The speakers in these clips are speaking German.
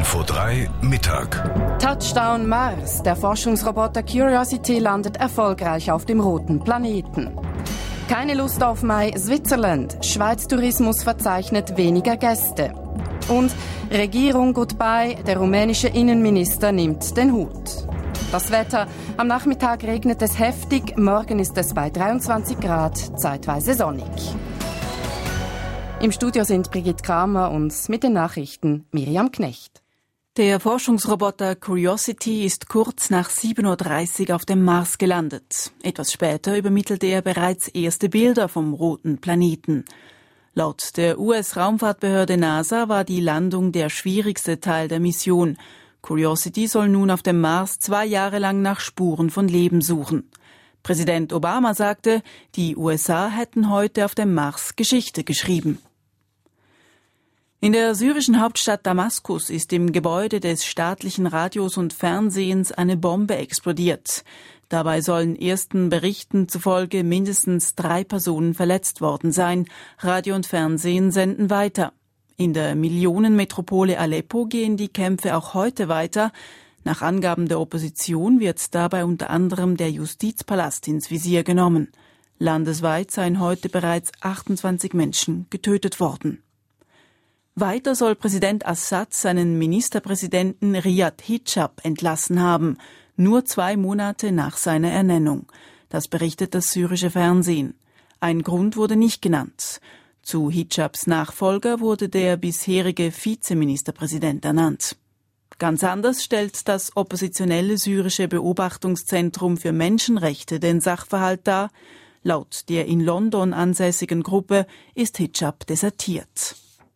Info 3 Mittag. Touchdown Mars. Der Forschungsroboter Curiosity landet erfolgreich auf dem roten Planeten. Keine Lust auf Mai Switzerland. Schweiz Tourismus verzeichnet weniger Gäste. Und Regierung Goodbye. Der rumänische Innenminister nimmt den Hut. Das Wetter. Am Nachmittag regnet es heftig. Morgen ist es bei 23 Grad, zeitweise sonnig. Im Studio sind Brigitte Kramer und mit den Nachrichten Miriam Knecht. Der Forschungsroboter Curiosity ist kurz nach 7:30 Uhr auf dem Mars gelandet. Etwas später übermittelte er bereits erste Bilder vom roten Planeten. Laut der US-Raumfahrtbehörde NASA war die Landung der schwierigste Teil der Mission. Curiosity soll nun auf dem Mars 2 Jahre lang nach Spuren von Leben suchen. Präsident Obama sagte, die USA hätten heute auf dem Mars Geschichte geschrieben. In der syrischen Hauptstadt Damaskus ist im Gebäude des staatlichen Radios und Fernsehens eine Bombe explodiert. Dabei sollen ersten Berichten zufolge mindestens 3 Personen verletzt worden sein. Radio und Fernsehen senden weiter. In der Millionenmetropole Aleppo gehen die Kämpfe auch heute weiter. Nach Angaben der Opposition wird dabei unter anderem der Justizpalast ins Visier genommen. Landesweit seien heute bereits 28 Menschen getötet worden. Weiter soll Präsident Assad seinen Ministerpräsidenten Riyad Hijab entlassen haben, nur 2 Monate nach seiner Ernennung. Das berichtet das syrische Fernsehen. Ein Grund wurde nicht genannt. Zu Hijabs Nachfolger wurde der bisherige Vizeministerpräsident ernannt. Ganz anders stellt das oppositionelle syrische Beobachtungszentrum für Menschenrechte den Sachverhalt dar. Laut der in London ansässigen Gruppe ist Hijab desertiert.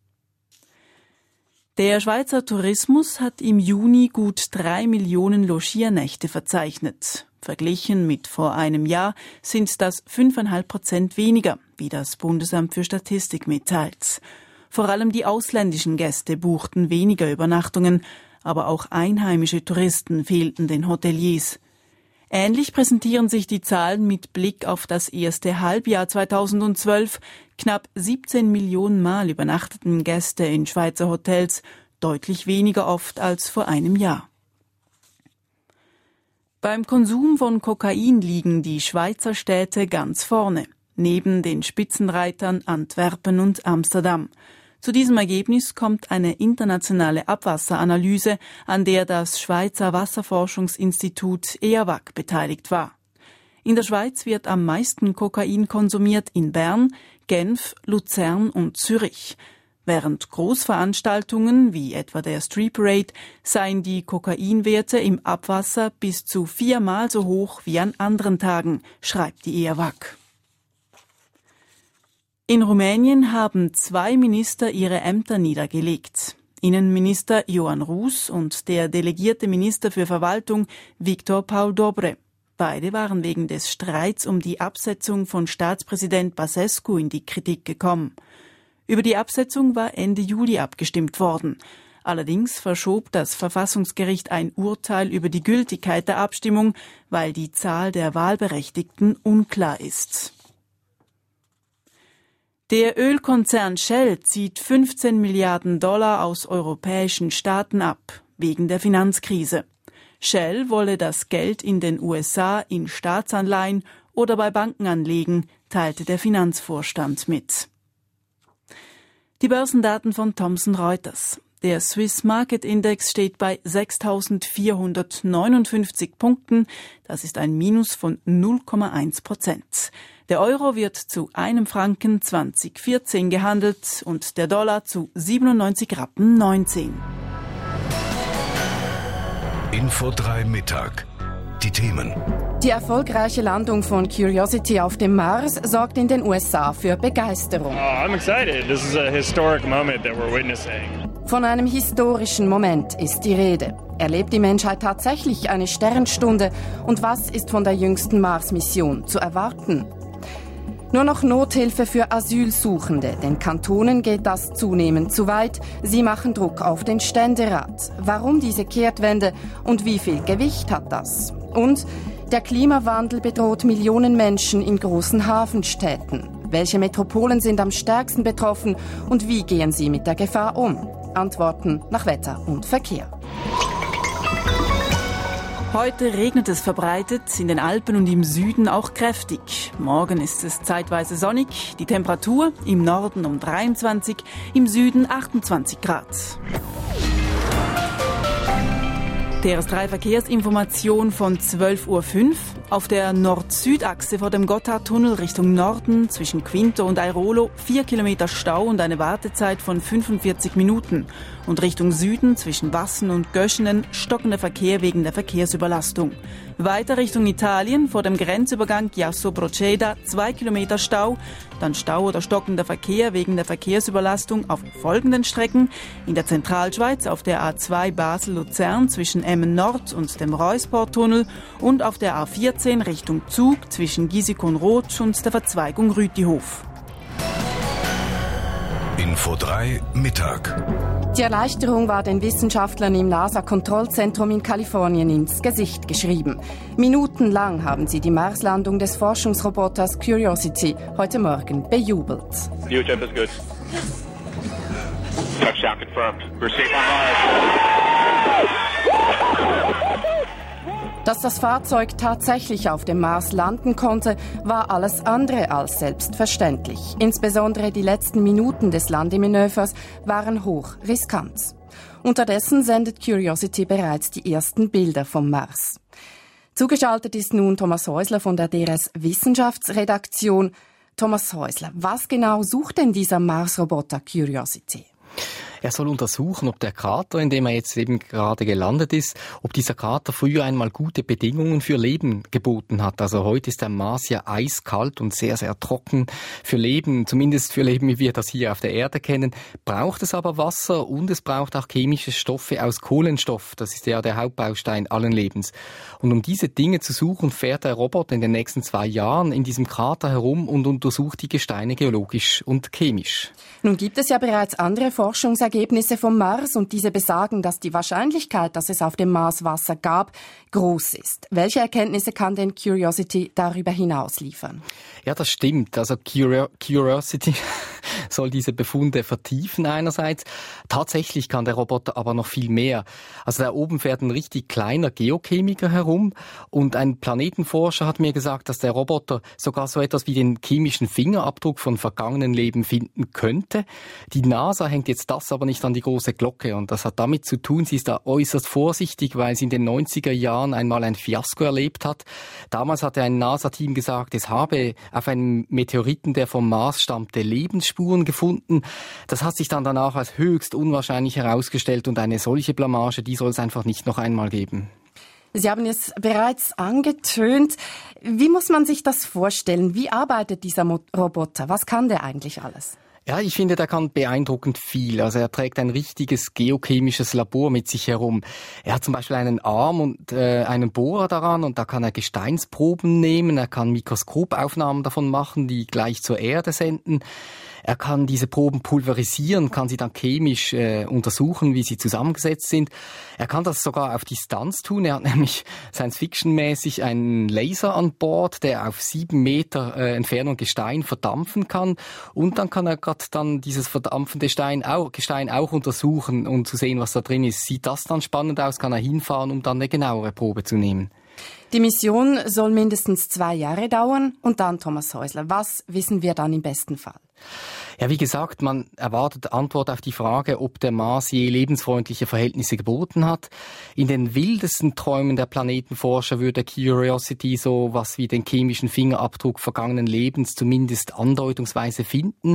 Der Schweizer Tourismus hat im Juni gut 3 Millionen Logiernächte verzeichnet. Verglichen mit vor einem Jahr sind das 5,5% weniger, wie das Bundesamt für Statistik mitteilt. Vor allem die ausländischen Gäste buchten weniger Übernachtungen, aber auch einheimische Touristen fehlten den Hoteliers. Ähnlich präsentieren sich die Zahlen mit Blick auf das erste Halbjahr 2012. Knapp 17 Millionen Mal übernachteten Gäste in Schweizer Hotels, deutlich weniger oft als vor einem Jahr. Beim Konsum von Kokain liegen die Schweizer Städte ganz vorne, neben den Spitzenreitern Antwerpen und Amsterdam. Zu diesem Ergebnis kommt eine internationale Abwasseranalyse, an der das Schweizer Wasserforschungsinstitut EAWAG beteiligt war. In der Schweiz wird am meisten Kokain konsumiert in Bern, Genf, Luzern und Zürich. Während Großveranstaltungen, wie etwa der Street Parade, seien die Kokainwerte im Abwasser bis zu 4-mal so hoch wie an anderen Tagen, schreibt die EAWAG. In Rumänien haben 2 Minister ihre Ämter niedergelegt. Innenminister Ioan Rus und der delegierte Minister für Verwaltung Victor Paul Dobre. Beide waren wegen des Streits um die Absetzung von Staatspräsident Basescu in die Kritik gekommen. Über die Absetzung war Ende Juli abgestimmt worden. Allerdings verschob das Verfassungsgericht ein Urteil über die Gültigkeit der Abstimmung, weil die Zahl der Wahlberechtigten unklar ist. Der Ölkonzern Shell zieht $15 Milliarden aus europäischen Staaten ab, wegen der Finanzkrise. Shell wolle das Geld in den USA in Staatsanleihen oder bei Banken anlegen, teilte der Finanzvorstand mit. Die Börsendaten von Thomson Reuters. Der Swiss Market Index steht bei 6.459 Punkten. Das ist ein Minus von 0,1%. Der Euro wird zu 1 Franken 20,14 gehandelt und der Dollar zu 97,19 Rappen. Info 3 Mittag. Die Themen. Die erfolgreiche Landung von Curiosity auf dem Mars sorgt in den USA für Begeisterung. I'm excited. This is a historic moment that we're witnessing. Von einem historischen Moment ist die Rede. Erlebt die Menschheit tatsächlich eine Sternstunde? Und was ist von der jüngsten Mars-Mission zu erwarten? Nur noch Nothilfe für Asylsuchende. Den Kantonen geht das zunehmend zu weit. Sie machen Druck auf den Ständerat. Warum diese Kehrtwende und wie viel Gewicht hat das? Und der Klimawandel bedroht Millionen Menschen in großen Hafenstädten. Welche Metropolen sind am stärksten betroffen und wie gehen sie mit der Gefahr um? Antworten nach Wetter und Verkehr. Heute regnet es verbreitet, in den Alpen und im Süden auch kräftig. Morgen ist es zeitweise sonnig, die Temperatur im Norden um 23, im Süden 28 Grad. TRS3-Verkehrsinformation von 12.05 Uhr. Auf der Nord-Süd-Achse vor dem Gotthardtunnel Richtung Norden zwischen Quinto und Airolo 4 Kilometer Stau und eine Wartezeit von 45 Minuten. Und Richtung Süden zwischen Wassen und Göschenen stockender Verkehr wegen der Verkehrsüberlastung. Weiter Richtung Italien vor dem Grenzübergang Chiasso-Proceda 2 Kilometer Stau, dann Stau oder stockender Verkehr wegen der Verkehrsüberlastung auf folgenden Strecken: in der Zentralschweiz auf der A2 Basel-Luzern zwischen Emmen Nord und dem Reusport-Tunnel und auf der A14 Richtung Zug zwischen Gisikon-Roth und der Verzweigung Rütihof. Info 3 Mittag. Die Erleichterung war den Wissenschaftlern im NASA-Kontrollzentrum in Kalifornien ins Gesicht geschrieben. Minutenlang haben sie die Marslandung des Forschungsroboters Curiosity heute Morgen bejubelt. UHF is good. Touchdown confirmed. We're safe on Mars. Dass das Fahrzeug tatsächlich auf dem Mars landen konnte, war alles andere als selbstverständlich. Insbesondere die letzten Minuten des Landemanövers waren hoch riskant. Unterdessen sendet Curiosity bereits die ersten Bilder vom Mars. Zugeschaltet ist nun Thomas Häusler von der DRS Wissenschaftsredaktion. Thomas Häusler, was genau sucht denn dieser Mars-Roboter Curiosity? Er soll untersuchen, ob der Krater, in dem er jetzt eben gerade gelandet ist, ob dieser Krater früher einmal gute Bedingungen für Leben geboten hat. Also heute ist der Mars ja eiskalt und sehr, sehr trocken. Für Leben, zumindest für Leben, wie wir das hier auf der Erde kennen, braucht es aber Wasser und es braucht auch chemische Stoffe aus Kohlenstoff. Das ist ja der Hauptbaustein allen Lebens. Und um diese Dinge zu suchen, fährt der Roboter in den nächsten 2 Jahren in diesem Krater herum und untersucht die Gesteine geologisch und chemisch. Nun gibt es ja bereits andere Forschungsergebnisse vom Mars und diese besagen, dass die Wahrscheinlichkeit, dass es auf dem Mars Wasser gab, groß ist. Welche Erkenntnisse kann denn Curiosity darüber hinaus liefern? Ja, das stimmt. Also Curiosity soll diese Befunde vertiefen einerseits. Tatsächlich kann der Roboter aber noch viel mehr. Also da oben fährt ein richtig kleiner Geochemiker herum und ein Planetenforscher hat mir gesagt, dass der Roboter sogar so etwas wie den chemischen Fingerabdruck von vergangenen Leben finden könnte. Die NASA hängt jetzt das aber nicht an die große Glocke und das hat damit zu tun, sie ist da äußerst vorsichtig, weil sie in den 90er Jahren einmal ein Fiasko erlebt hat. Damals hatte ein NASA-Team gesagt, es habe auf einem Meteoriten, der vom Mars stammte, Lebensspuren gefunden. Das hat sich dann danach als höchst unwahrscheinlich herausgestellt und eine solche Blamage, die soll es einfach nicht noch einmal geben. Sie haben es bereits angetönt. Wie muss man sich das vorstellen? Wie arbeitet dieser Roboter? Was kann der eigentlich alles? Ja, ich finde, der kann beeindruckend viel. Also er trägt ein richtiges geochemisches Labor mit sich herum. Er hat zum Beispiel einen Arm und einen Bohrer daran und da kann er Gesteinsproben nehmen. Er kann Mikroskopaufnahmen davon machen, die gleich zur Erde senden. Er kann diese Proben pulverisieren, kann sie dann chemisch untersuchen, wie sie zusammengesetzt sind. Er kann das sogar auf Distanz tun. Er hat nämlich Science-Fiction-mäßig einen Laser an Bord, der auf 7 Meter Entfernung Gestein verdampfen kann. Und dann kann er gerade dann dieses verdampfende Gestein auch untersuchen, um zu sehen, was da drin ist. Sieht das dann spannend aus, kann er hinfahren, um dann eine genauere Probe zu nehmen. Die Mission soll mindestens 2 Jahre dauern. Und dann, Thomas Häusler, was wissen wir dann im besten Fall? Ja, wie gesagt, man erwartet Antwort auf die Frage, ob der Mars je lebensfreundliche Verhältnisse geboten hat. In den wildesten Träumen der Planetenforscher würde Curiosity so was wie den chemischen Fingerabdruck vergangenen Lebens zumindest andeutungsweise finden.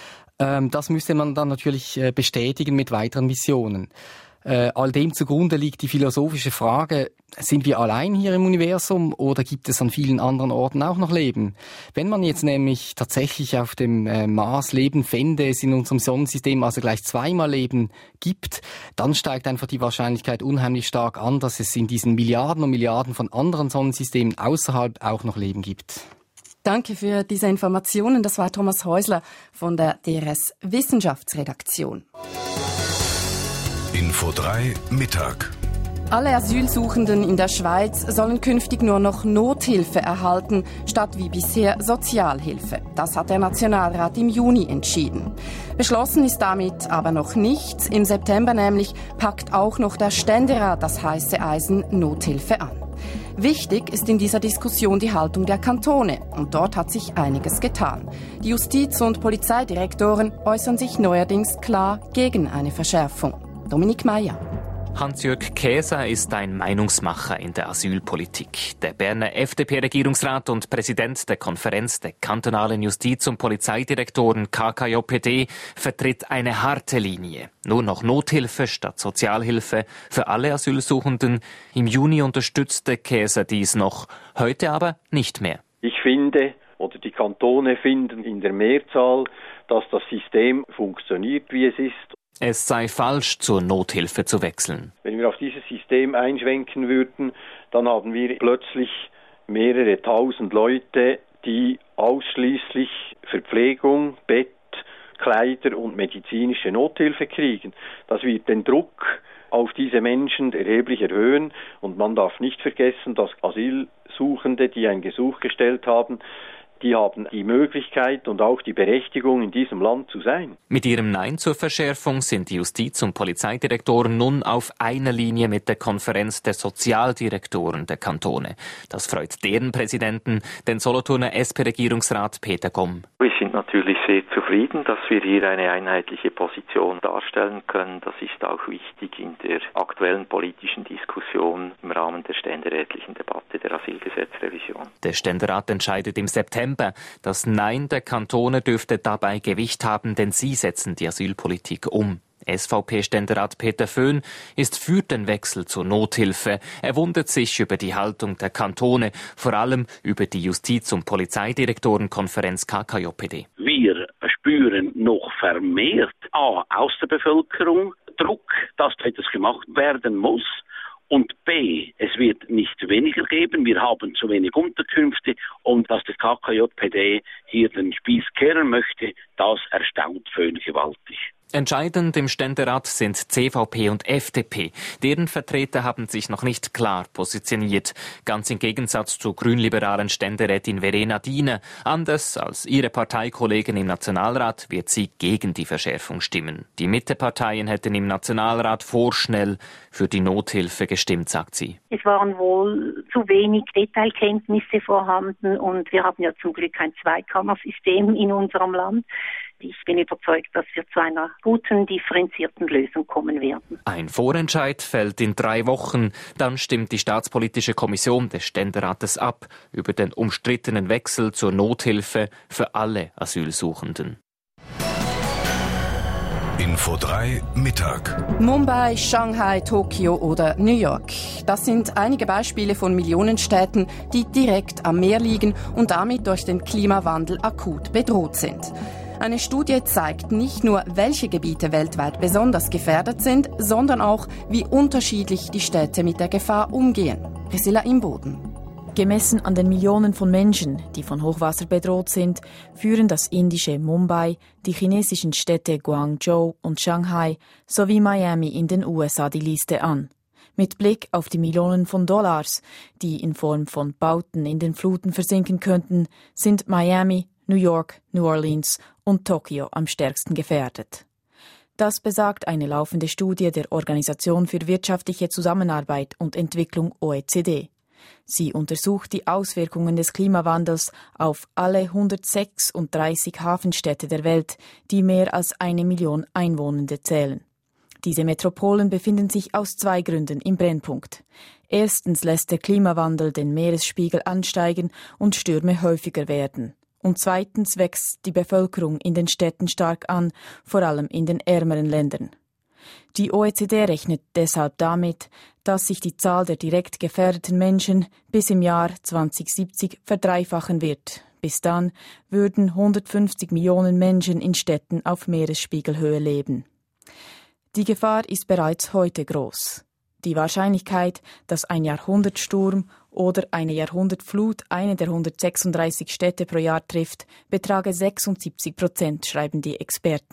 Das müsste man dann natürlich bestätigen mit weiteren Missionen. All dem zugrunde liegt die philosophische Frage, sind wir allein hier im Universum oder gibt es an vielen anderen Orten auch noch Leben? Wenn man jetzt nämlich tatsächlich auf dem Mars Leben fände, es in unserem Sonnensystem also gleich 2-mal Leben gibt, dann steigt einfach die Wahrscheinlichkeit unheimlich stark an, dass es in diesen Milliarden und Milliarden von anderen Sonnensystemen außerhalb auch noch Leben gibt. Danke für diese Informationen. Das war Thomas Häusler von der DRS Wissenschaftsredaktion. Info 3 Mittag. Alle Asylsuchenden in der Schweiz sollen künftig nur noch Nothilfe erhalten, statt wie bisher Sozialhilfe. Das hat der Nationalrat im Juni entschieden. Beschlossen ist damit aber noch nichts. Im September nämlich packt auch noch der Ständerat das heiße Eisen Nothilfe an. Wichtig ist in dieser Diskussion die Haltung der Kantone. Und dort hat sich einiges getan. Die Justiz- und Polizeidirektoren äußern sich neuerdings klar gegen eine Verschärfung. Dominik Meyer. Hans-Jörg Käser ist ein Meinungsmacher in der Asylpolitik. Der Berner FDP-Regierungsrat und Präsident der Konferenz der kantonalen Justiz- und Polizeidirektoren KKJPD vertritt eine harte Linie. Nur noch Nothilfe statt Sozialhilfe für alle Asylsuchenden. Im Juni unterstützte Käser dies noch, heute aber nicht mehr. Ich finde, oder die Kantone finden in der Mehrzahl, dass das System funktioniert, wie es ist. Es sei falsch, zur Nothilfe zu wechseln. Wenn wir auf dieses System einschwenken würden, dann haben wir plötzlich mehrere tausend Leute, die ausschließlich Verpflegung, Bett, Kleider und medizinische Nothilfe kriegen. Das wird den Druck auf diese Menschen erheblich erhöhen und man darf nicht vergessen, dass Asylsuchende, die ein Gesuch gestellt haben, die haben die Möglichkeit und auch die Berechtigung, in diesem Land zu sein. Mit ihrem Nein zur Verschärfung sind die Justiz- und Polizeidirektoren nun auf einer Linie mit der Konferenz der Sozialdirektoren der Kantone. Das freut deren Präsidenten, den Solothurner SP-Regierungsrat Peter Gomm. Wir sind natürlich sehr zufrieden, dass wir hier eine einheitliche Position darstellen können. Das ist auch wichtig in der aktuellen politischen Diskussion im Rahmen der ständerätlichen Debatte der Asylgesetzrevision. Der Ständerat entscheidet im September. Das Nein der Kantone dürfte dabei Gewicht haben, denn sie setzen die Asylpolitik um. SVP-Ständerat Peter Föhn ist für den Wechsel zur Nothilfe. Er wundert sich über die Haltung der Kantone, vor allem über die Justiz- und Polizeidirektorenkonferenz KKJPD. Wir spüren noch vermehrt aus der Bevölkerung Druck, dass etwas gemacht werden muss. Und B, es wird nicht weniger geben, wir haben zu wenig Unterkünfte und dass der KKJPD hier den Spieß kehren möchte, das erstaunt Föhn gewaltig. Entscheidend im Ständerat sind CVP und FDP. Deren Vertreter haben sich noch nicht klar positioniert. Ganz im Gegensatz zur grünliberalen Ständerätin Verena Diener. Anders als ihre Parteikollegen im Nationalrat wird sie gegen die Verschärfung stimmen. Die Mitteparteien hätten im Nationalrat vorschnell für die Nothilfe gestimmt, sagt sie. Es waren wohl zu wenig Detailkenntnisse vorhanden und wir haben ja zum Glück ein Zweikammersystem in unserem Land. Ich bin überzeugt, dass wir zu einer guten, differenzierten Lösung kommen werden. Ein Vorentscheid fällt in 3 Wochen. Dann stimmt die Staatspolitische Kommission des Ständerates ab über den umstrittenen Wechsel zur Nothilfe für alle Asylsuchenden. Info 3 Mittag. Mumbai, Shanghai, Tokio oder New York. Das sind einige Beispiele von Millionenstädten, die direkt am Meer liegen und damit durch den Klimawandel akut bedroht sind. Eine Studie zeigt nicht nur, welche Gebiete weltweit besonders gefährdet sind, sondern auch, wie unterschiedlich die Städte mit der Gefahr umgehen. Priscilla Imboden. Gemessen an den Millionen von Menschen, die von Hochwasser bedroht sind, führen das indische Mumbai, die chinesischen Städte Guangzhou und Shanghai sowie Miami in den USA die Liste an. Mit Blick auf die Millionen von Dollars, die in Form von Bauten in den Fluten versinken könnten, sind Miami, New York, New Orleans und Tokio am stärksten gefährdet. Das besagt eine laufende Studie der Organisation für wirtschaftliche Zusammenarbeit und Entwicklung OECD. Sie untersucht die Auswirkungen des Klimawandels auf alle 136 Hafenstädte der Welt, die mehr als 1 Million Einwohner zählen. Diese Metropolen befinden sich aus 2 Gründen im Brennpunkt. Erstens lässt der Klimawandel den Meeresspiegel ansteigen und Stürme häufiger werden. Und zweitens wächst die Bevölkerung in den Städten stark an, vor allem in den ärmeren Ländern. Die OECD rechnet deshalb damit, dass sich die Zahl der direkt gefährdeten Menschen bis im Jahr 2070 verdreifachen wird. Bis dann würden 150 Millionen Menschen in Städten auf Meeresspiegelhöhe leben. Die Gefahr ist bereits heute groß. Die Wahrscheinlichkeit, dass ein Jahrhundertsturm oder eine Jahrhundertflut eine der 136 Städte pro Jahr trifft, betrage 76%, schreiben die Experten.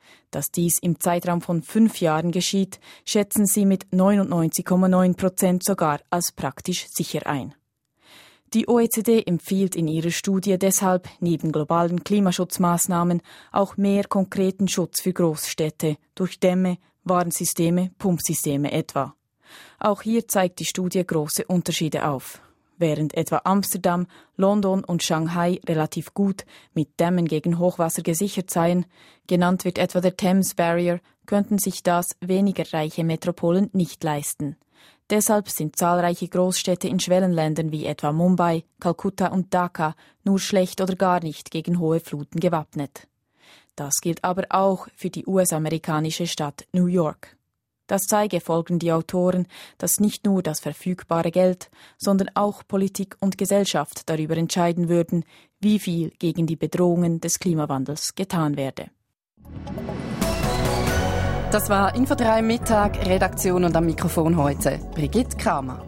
Dass dies im Zeitraum von 5 Jahren geschieht, schätzen sie mit 99,9% sogar als praktisch sicher ein. Die OECD empfiehlt in ihrer Studie deshalb neben globalen Klimaschutzmaßnahmen auch mehr konkreten Schutz für Großstädte durch Dämme, Warnsysteme, Pumpsysteme etwa. Auch hier zeigt die Studie große Unterschiede auf. Während etwa Amsterdam, London und Shanghai relativ gut mit Dämmen gegen Hochwasser gesichert seien, genannt wird etwa der Thames Barrier, könnten sich das weniger reiche Metropolen nicht leisten. Deshalb sind zahlreiche Großstädte in Schwellenländern wie etwa Mumbai, Kalkutta und Dhaka nur schlecht oder gar nicht gegen hohe Fluten gewappnet. Das gilt aber auch für die US-amerikanische Stadt New York. Das zeige, folgen die Autoren, dass nicht nur das verfügbare Geld, sondern auch Politik und Gesellschaft darüber entscheiden würden, wie viel gegen die Bedrohungen des Klimawandels getan werde. Das war Info 3 Mittag, Redaktion und am Mikrofon heute Brigitte Kramer.